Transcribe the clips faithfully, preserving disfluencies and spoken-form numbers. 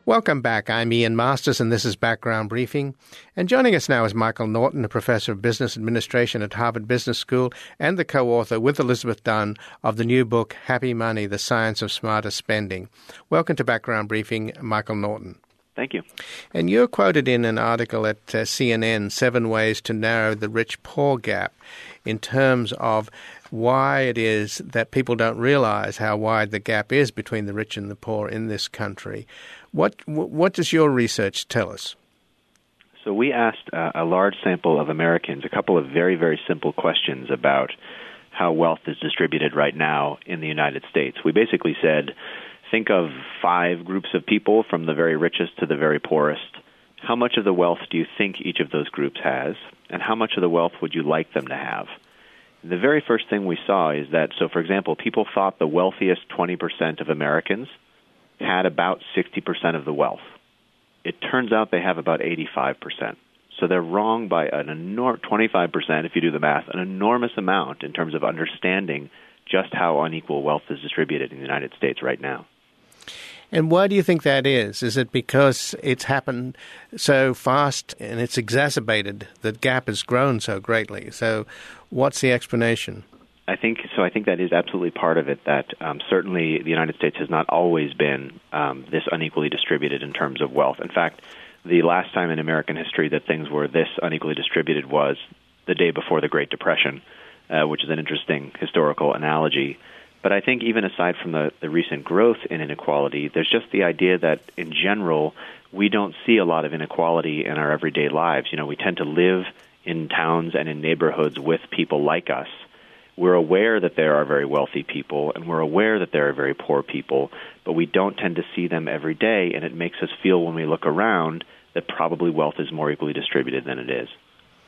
Welcome back. I'm Ian Masters, and this is Background Briefing. And joining us now is Michael Norton, a professor of business administration at Harvard Business School and the co-author with Elizabeth Dunn of the new book, Happy Money, The Science of Smarter Spending. Welcome to Background Briefing, Michael Norton. Thank you. And you're quoted in an article at uh, C N N, Seven Ways to Narrow the Rich-Poor Gap, in terms of why it is that people don't realize how wide the gap is between the rich and the poor in this country. What what does your research tell us? So we asked uh, a large sample of Americans a couple of very, very simple questions about how wealth is distributed right now in the United States. We basically said, think of five groups of people from the very richest to the very poorest. How much of the wealth do you think each of those groups has, and how much of the wealth would you like them to have? The very first thing we saw is that, so for example, people thought the wealthiest twenty percent of Americans had about sixty percent of the wealth. It turns out they have about eighty-five percent. So they're wrong by an enormous twenty-five percent, if you do the math, an enormous amount in terms of understanding just how unequal wealth is distributed in the United States right now. And why do you think that is? Is it because it's happened so fast and it's exacerbated, the gap has grown so greatly? So what's the explanation? I think so. I think that is absolutely part of it, that um, certainly the United States has not always been um, this unequally distributed in terms of wealth. In fact, the last time in American history that things were this unequally distributed was the day before the Great Depression, uh, which is an interesting historical analogy. But I think even aside from the, the recent growth in inequality, there's just the idea that in general, we don't see a lot of inequality in our everyday lives. You know, we tend to live in towns and in neighborhoods with people like us. We're aware that there are very wealthy people, and we're aware that there are very poor people, but we don't tend to see them every day, and it makes us feel when we look around that probably wealth is more equally distributed than it is.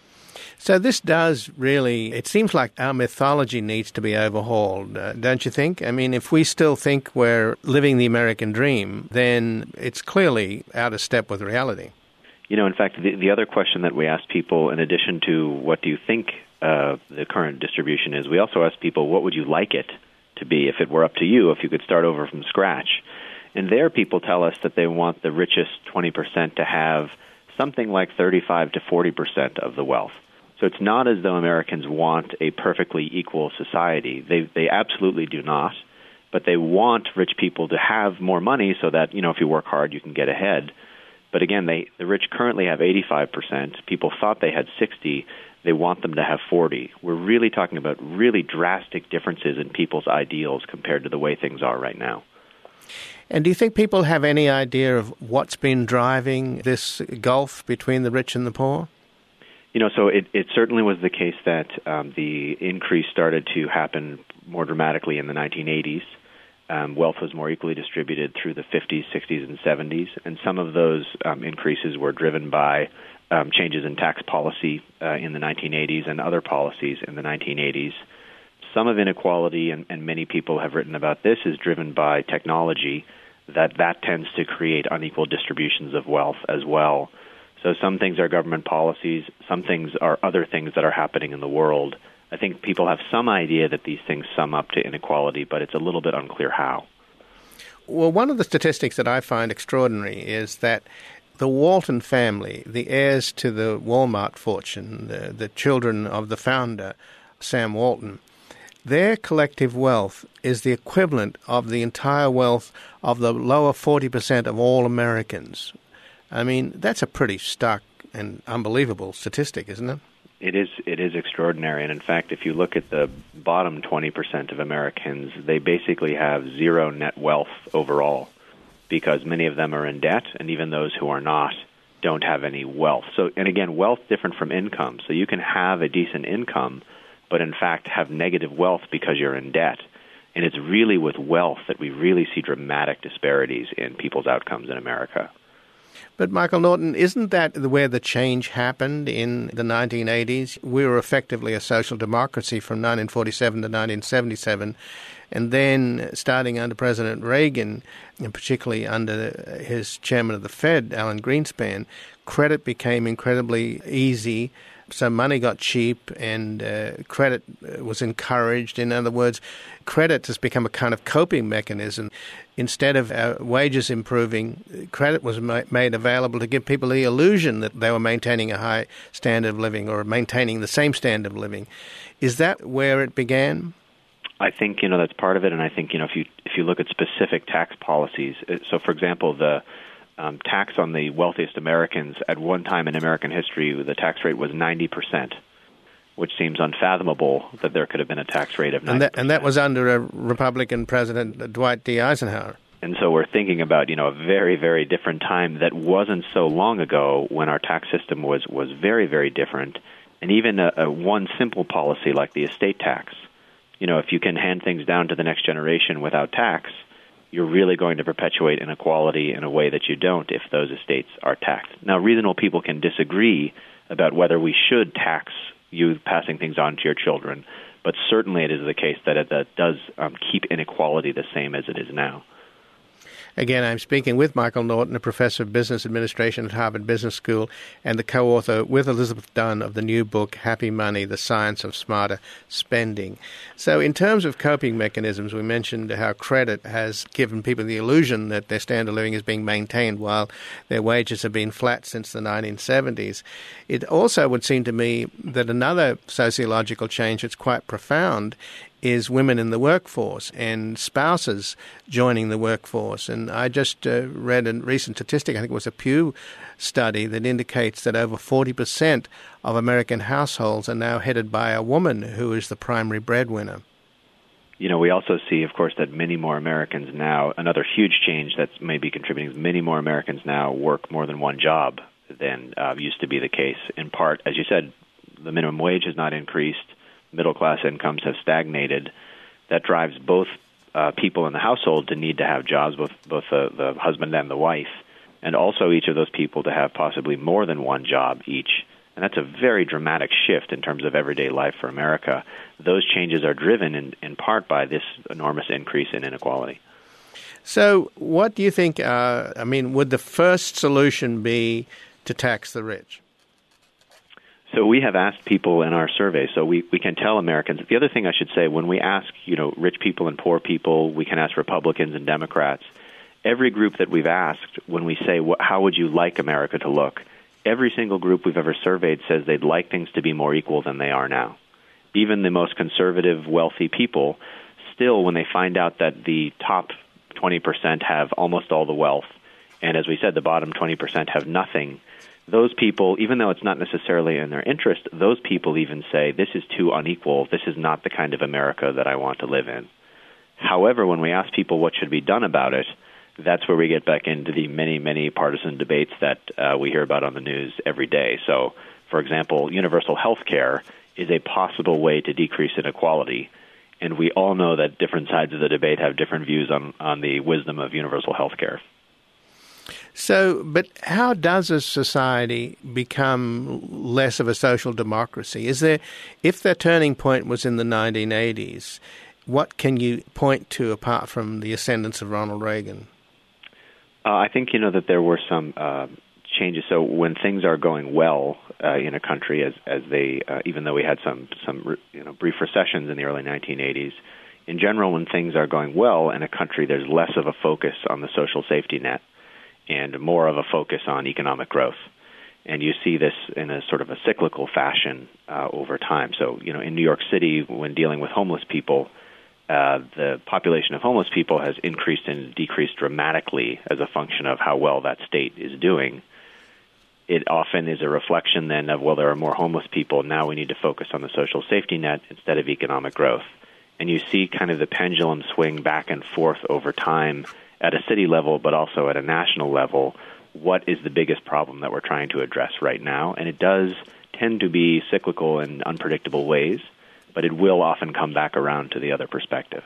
So this does really, it seems like our mythology needs to be overhauled, uh, don't you think? I mean, if we still think we're living the American dream, then it's clearly out of step with reality. You know, in fact, the, the other question that we asked people, in addition to what do you think uh, the current distribution is, we also asked people, what would you like it to be if it were up to you, if you could start over from scratch? And there people tell us that they want the richest twenty percent to have something like thirty-five to forty percent of the wealth. So it's not as though Americans want a perfectly equal society. They they absolutely do not. But they want rich people to have more money so that, you know, if you work hard, you can get ahead. But again, they the rich currently have eighty-five percent. People thought they had sixty. They want them to have forty. We're really talking about really drastic differences in people's ideals compared to the way things are right now. And do you think people have any idea of what's been driving this gulf between the rich and the poor? You know, so it, it certainly was the case that um, the increase started to happen more dramatically in the nineteen eighties. Um, wealth was more equally distributed through the fifties, sixties, and seventies, and some of those um, increases were driven by um, changes in tax policy uh, in the nineteen eighties and other policies in the nineteen eighties. Some of inequality, and, and many people have written about this, is driven by technology, that that tends to create unequal distributions of wealth as well. So some things are government policies, some things are other things that are happening in the world. I think people have some idea that these things sum up to inequality, but it's a little bit unclear how. Well, one of the statistics that I find extraordinary is that the Walton family, the heirs to the Walmart fortune, the, the children of the founder, Sam Walton, their collective wealth is the equivalent of the entire wealth of the lower forty percent of all Americans. I mean, that's a pretty stark and unbelievable statistic, isn't it? It is it is extraordinary. And in fact, if you look at the bottom twenty percent of Americans, they basically have zero net wealth overall because many of them are in debt, and even those who are not don't have any wealth. So, and again, wealth different from income. So you can have a decent income, but in fact have negative wealth because you're in debt. And it's really with wealth that we really see dramatic disparities in people's outcomes in America. But, Michael Norton, isn't that where the change happened in the nineteen eighties? We were effectively a social democracy from nineteen forty-seven to nineteen seventy-seven. And then, starting under President Reagan, and particularly under his chairman of the Fed, Alan Greenspan, credit became incredibly easy. so money got cheap and uh, credit was encouraged. In other words, credit has become a kind of coping mechanism. Instead of uh, wages improving, credit was ma- made available to give people the illusion that they were maintaining a high standard of living or maintaining the same standard of living. Is that where it began? I think, you know, that's part of it, and I think, you know, if you if you look at specific tax policies, so, for example, the um, tax on the wealthiest Americans, at one time in American history, the tax rate was ninety percent, which seems unfathomable that there could have been a tax rate of ninety percent. And that, and that was under a Republican President, Dwight D. Eisenhower. And so we're thinking about, you know, a very, very different time that wasn't so long ago when our tax system was, was very, very different, and even a, a one simple policy like the estate tax. You know, if you can hand things down to the next generation without tax, you're really going to perpetuate inequality in a way that you don't if those estates are taxed. Now, reasonable people can disagree about whether we should tax you passing things on to your children, but certainly it is the case that it that does um, keep inequality the same as it is now. Again, I'm speaking with Michael Norton, a professor of business administration at Harvard Business School and the co-author with Elizabeth Dunn of the new book, Happy Money, The Science of Smarter Spending. So in terms of coping mechanisms, we mentioned how credit has given people the illusion that their standard of living is being maintained while their wages have been flat since the nineteen seventies. It also would seem to me that another sociological change that's quite profound is women in the workforce and spouses joining the workforce. And I just uh, read a recent statistic, I think it was a Pew study, that indicates that over forty percent of American households are now headed by a woman who is the primary breadwinner. You know, we also see, of course, that many more Americans now, another huge change that's maybe contributing, is many more Americans now work more than one job than uh, used to be the case. In part, as you said, the minimum wage has not increased. Middle-class incomes have stagnated. That drives both uh, people in the household to need to have jobs, both both the, the husband and the wife, and also each of those people to have possibly more than one job each. And that's a very dramatic shift in terms of everyday life for America. Those changes are driven in, in part by this enormous increase in inequality. So what do you think, uh, I mean, would the first solution be to tax the rich? So we have asked people in our survey, so we, we can tell Americans. The other thing I should say, when we ask, you know, rich people and poor people, we can ask Republicans and Democrats. Every group that we've asked, when we say, how would you like America to look, every single group we've ever surveyed says they'd like things to be more equal than they are now. Even the most conservative, wealthy people, still, when they find out that the top twenty percent have almost all the wealth, and as we said, the bottom twenty percent have nothing, those people, even though it's not necessarily in their interest, those people even say, this is too unequal, this is not the kind of America that I want to live in. However, when we ask people what should be done about it, that's where we get back into the many, many partisan debates that uh, we hear about on the news every day. So, for example, universal health care is a possible way to decrease inequality, and we all know that different sides of the debate have different views on, on the wisdom of universal health care. So, but how does a society become less of a social democracy? Is there, if the turning point was in the nineteen eighties, what can you point to apart from the ascendance of Ronald Reagan? Uh, I think, you know, that there were some uh, changes. So when things are going well uh, in a country, as as they, uh, even though we had some some you know brief recessions in the early nineteen eighties, in general, when things are going well in a country, there's less of a focus on the social safety net and more of a focus on economic growth. And you see this in a sort of a cyclical fashion uh, over time. So, you know, in New York City, when dealing with homeless people, uh, the population of homeless people has increased and decreased dramatically as a function of how well that state is doing. It often is a reflection then of, well, there are more homeless people, now we need to focus on the social safety net instead of economic growth. And you see kind of the pendulum swing back and forth over time at a city level, but also at a national level. What is the biggest problem that we're trying to address right now? And it does tend to be cyclical in unpredictable ways, but it will often come back around to the other perspective.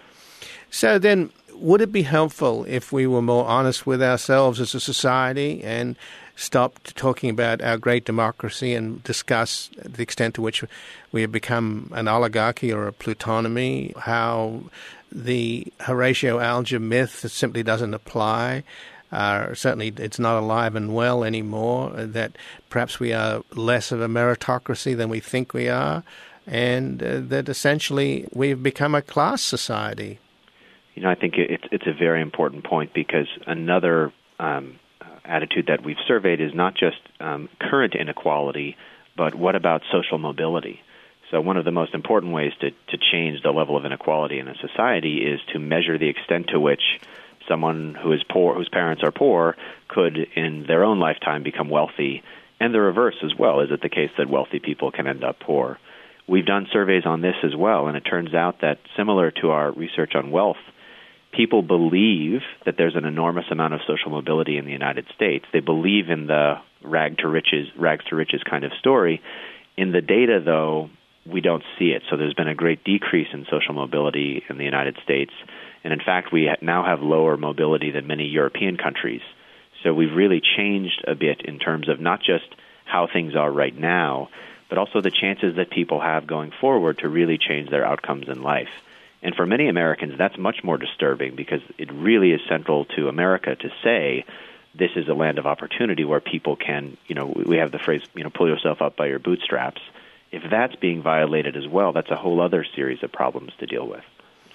So then, would it be helpful if we were more honest with ourselves as a society and stopped talking about our great democracy and discuss the extent to which we have become an oligarchy or a plutonomy, how the Horatio Alger myth simply doesn't apply, are certainly it's not alive and well anymore, that perhaps we are less of a meritocracy than we think we are, and uh, that essentially we've become a class society. You know, I think it's it's a very important point, because another um, attitude that we've surveyed is not just um, current inequality, but what about social mobility? So one of the most important ways to, to change the level of inequality in a society is to measure the extent to which someone who is poor, whose parents are poor, could in their own lifetime become wealthy, and the reverse as well. Is it the case that wealthy people can end up poor? We've done surveys on this as well, and it turns out that similar to our research on wealth, people believe that there's an enormous amount of social mobility in the United States. They believe in the rag to riches, rags to riches kind of story. In the data, though, we don't see it. So there's been a great decrease in social mobility in the United States. And in fact, we now have lower mobility than many European countries. So we've really changed a bit in terms of not just how things are right now, but also the chances that people have going forward to really change their outcomes in life. And for many Americans, that's much more disturbing, because it really is central to America to say this is a land of opportunity where people can, you know, we have the phrase, you know, pull yourself up by your bootstraps. If that's being violated as well, that's a whole other series of problems to deal with.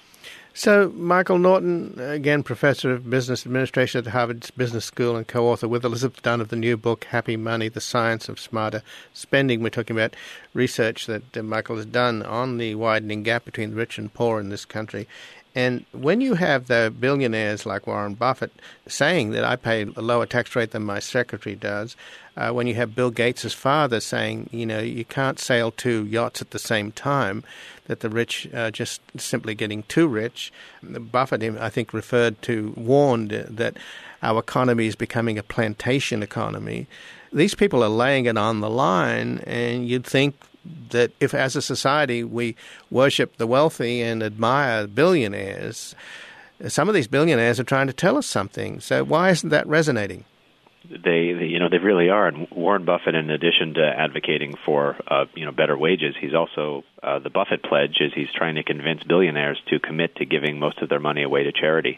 So, Michael Norton, again, Professor of Business Administration at Harvard Business School and co-author with Elizabeth Dunn of the new book, Happy Money, The Science of Smarter Spending. We're talking about research that uh, Michael has done on the widening gap between the rich and poor in this country. And when you have the billionaires like Warren Buffett saying that I pay a lower tax rate than my secretary does, uh, when you have Bill Gates' father saying, you know, you can't sail two yachts at the same time, that the rich are just simply getting too rich. Buffett, I think, referred to, warned that our economy is becoming a plantation economy. These people are laying it on the line, and you'd think that if as a society we worship the wealthy and admire billionaires, some of these billionaires are trying to tell us something. So why isn't that resonating? They, they you know, they really are. And Warren Buffett, in addition to advocating for, uh, you know, better wages, he's also, uh, the Buffett pledge is he's trying to convince billionaires to commit to giving most of their money away to charity.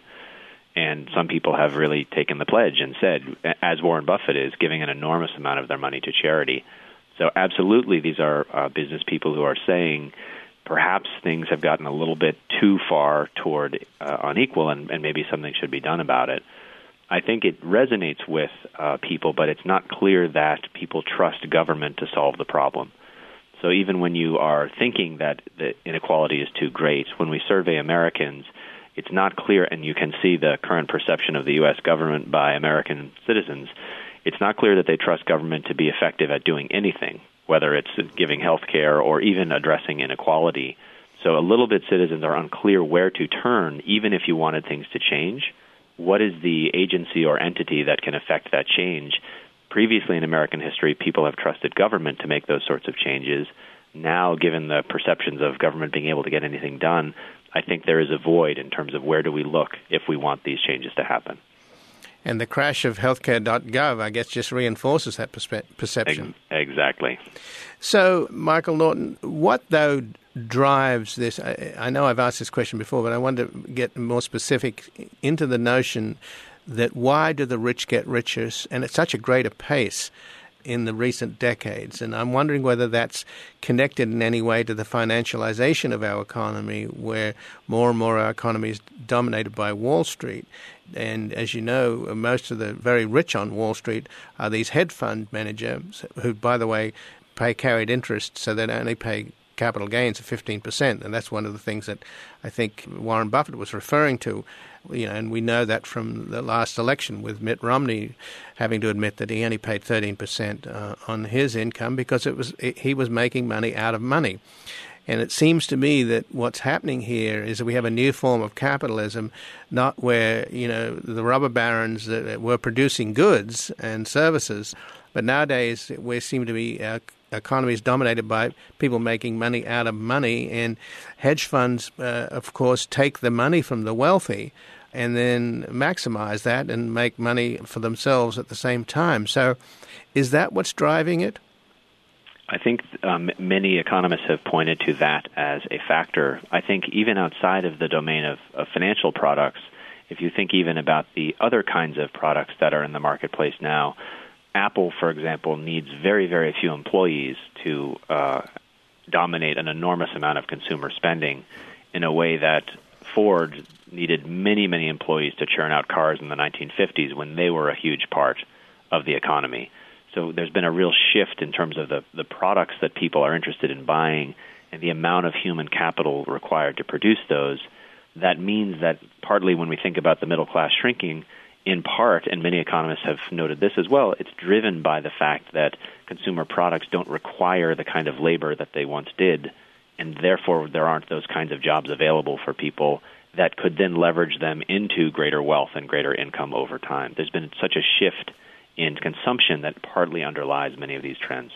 And some people have really taken the pledge and said, as Warren Buffett is, giving an enormous amount of their money to charity. So absolutely, these are uh, business people who are saying perhaps things have gotten a little bit too far toward uh, unequal, and, and maybe something should be done about it. I think it resonates with uh, people, but it's not clear that people trust government to solve the problem. So even when you are thinking that the inequality is too great, when we survey Americans, it's not clear, and you can see the current perception of the U S government by American citizens. It's not clear that they trust government to be effective at doing anything, whether it's giving health care or even addressing inequality. So a little bit citizens are unclear where to turn, even if you wanted things to change. What is the agency or entity that can affect that change? Previously in American history, people have trusted government to make those sorts of changes. Now, given the perceptions of government being able to get anything done, I think there is a void in terms of where do we look if we want these changes to happen. And the crash of healthcare dot gov, I guess, just reinforces that perspe- perception. Exactly. So, Michael Norton, what, though, drives this? I, I know I've asked this question before, but I want to get more specific into the notion that why do the rich get richer, and at such a greater pace in the recent decades? And I'm wondering whether that's connected in any way to the financialization of our economy, where more and more our economy is dominated by Wall Street. And as you know, most of the very rich on Wall Street are these hedge fund managers who, by the way, pay carried interest, so they only pay capital gains of fifteen percent. And that's one of the things that I think Warren Buffett was referring to. You know, and we know that from the last election with Mitt Romney having to admit that he only paid thirteen percent uh, on his income because it was he was making money out of money. And it seems to me that what's happening here is that we have a new form of capitalism, not where, you know, the rubber barons that were producing goods and services, but nowadays we seem to be our economy is dominated by people making money out of money, and hedge funds, uh, of course, take the money from the wealthy and then maximize that and make money for themselves at the same time. So is that what's driving it? I think um, many economists have pointed to that as a factor. I think even outside of the domain of, of financial products, If you think even about the other kinds of products that are in the marketplace now, Apple, for example, needs very, very few employees to uh, dominate an enormous amount of consumer spending in a way that Ford needed many, many employees to churn out cars in the nineteen fifties when they were a huge part of the economy. So there's been a real shift in terms of the, the products that people are interested in buying and the amount of human capital required to produce those. That means that partly when we think about the middle class shrinking, in part, and many economists have noted this as well, it's driven by the fact that consumer products don't require the kind of labor that they once did, and therefore there aren't those kinds of jobs available for people that could then leverage them into greater wealth and greater income over time. There's been such a shift in consumption that partly underlies many of these trends.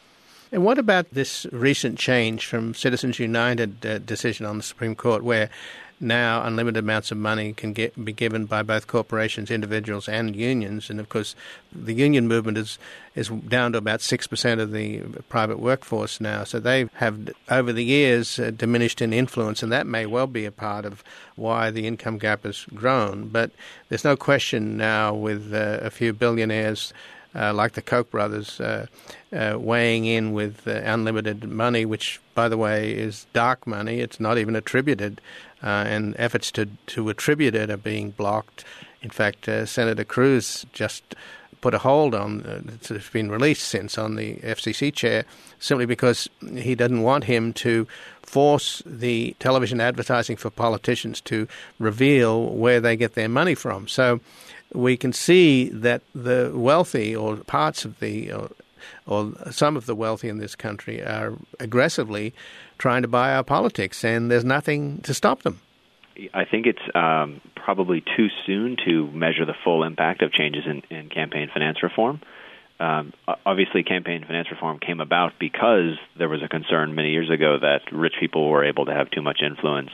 And what about this recent change from Citizens United uh, decision on the Supreme Court, where now unlimited amounts of money can get, be given by both corporations, individuals, and unions? And of course, the union movement is is down to about six percent of the private workforce now. So they have, over the years, uh, diminished in influence, and that may well be a part of why the income gap has grown. But there's no question now, with uh, a few billionaires Uh, like the Koch brothers, uh, uh, weighing in with uh, unlimited money, which, by the way, is dark money. It's not even attributed, uh, and efforts to, to attribute it are being blocked. In fact, uh, Senator Cruz just put a hold on, uh, it's been released since, on the F C C chair, simply because he doesn't want him to force the television advertising for politicians to reveal where they get their money from. So we can see that the wealthy, or parts of the, or, or some of the wealthy in this country, are aggressively trying to buy our politics, and there's nothing to stop them. I think it's um, probably too soon to measure the full impact of changes in, in campaign finance reform. Um, obviously, campaign finance reform came about because there was a concern many years ago that rich people were able to have too much influence.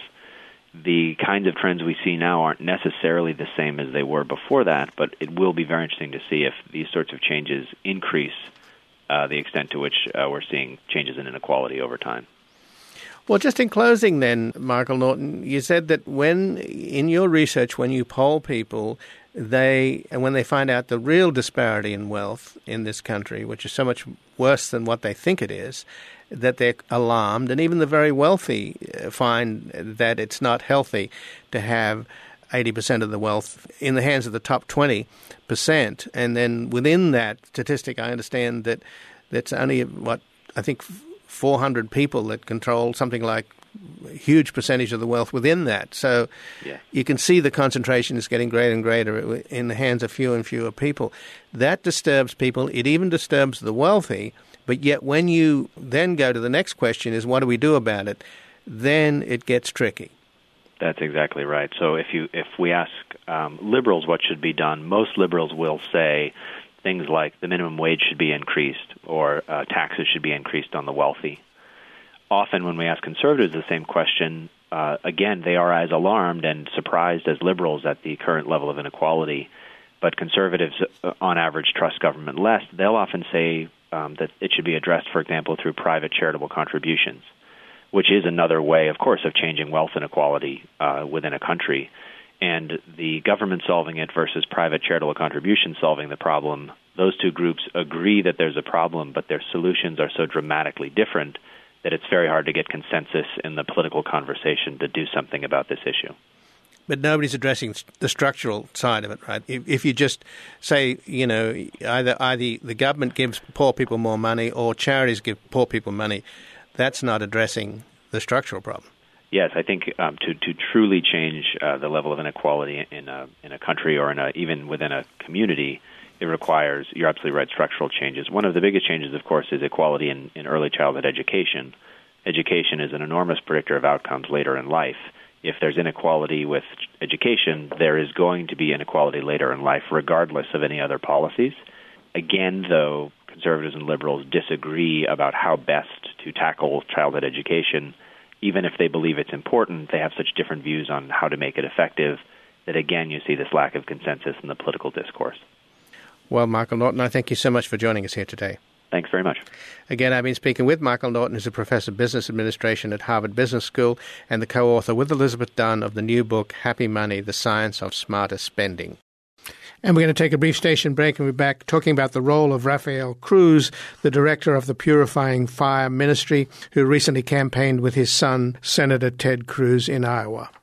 The kinds of trends we see now aren't necessarily the same as they were before that, but it will be very interesting to see if these sorts of changes increase uh, the extent to which uh, we're seeing changes in inequality over time. Well, just in closing then, Michael Norton, you said that when, in your research, when you poll people, they, and when they find out the real disparity in wealth in this country, which is so much worse than what they think it is, that they're alarmed, and even the very wealthy find that it's not healthy to have eighty percent of the wealth in the hands of the top twenty percent. And then within that statistic, I understand that that's only, what, I think four hundred people that control something like a huge percentage of the wealth within that. So yeah. You can see the concentration is getting greater and greater in the hands of fewer and fewer people. That disturbs people. It even disturbs the wealthy. But yet when you then go to the next question is, what do we do about it? Then it gets tricky. That's exactly right. So if you if we ask um, liberals what should be done, most liberals will say things like the minimum wage should be increased, or uh, taxes should be increased on the wealthy. Often when we ask conservatives the same question, uh, again, they are as alarmed and surprised as liberals at the current level of inequality. But conservatives, uh, on average, trust government less. They'll often say um, that it should be addressed, for example, through private charitable contributions, which is another way, of course, of changing wealth inequality uh, within a country. And the government solving it versus private charitable contributions solving the problem, those two groups agree that there's a problem, but their solutions are so dramatically different that it's very hard to get consensus in the political conversation to do something about this issue. But nobody's addressing the structural side of it, right? If, if you just say, you know, either either the government gives poor people more money or charities give poor people money, that's not addressing the structural problem. Yes, I think um, to to truly change uh, the level of inequality in a in a country or in a, even within a community, it requires, you're absolutely right, structural changes. One of the biggest changes, of course, is equality in, in early childhood education. Education is an enormous predictor of outcomes later in life. If there's inequality with education, there is going to be inequality later in life, regardless of any other policies. Again, though, conservatives and liberals disagree about how best to tackle childhood education. Even if they believe it's important, they have such different views on how to make it effective that, again, you see this lack of consensus in the political discourse. Well, Michael Norton, I thank you so much for joining us here today. Thanks very much. Again, I've been speaking with Michael Norton, who's a professor of business administration at Harvard Business School and the co-author with Elizabeth Dunn of the new book, Happy Money, The Science of Smarter Spending. And we're going to take a brief station break and we're back talking about the role of Rafael Cruz, the director of the Purifying Fire Ministry, who recently campaigned with his son, Senator Ted Cruz, in Iowa.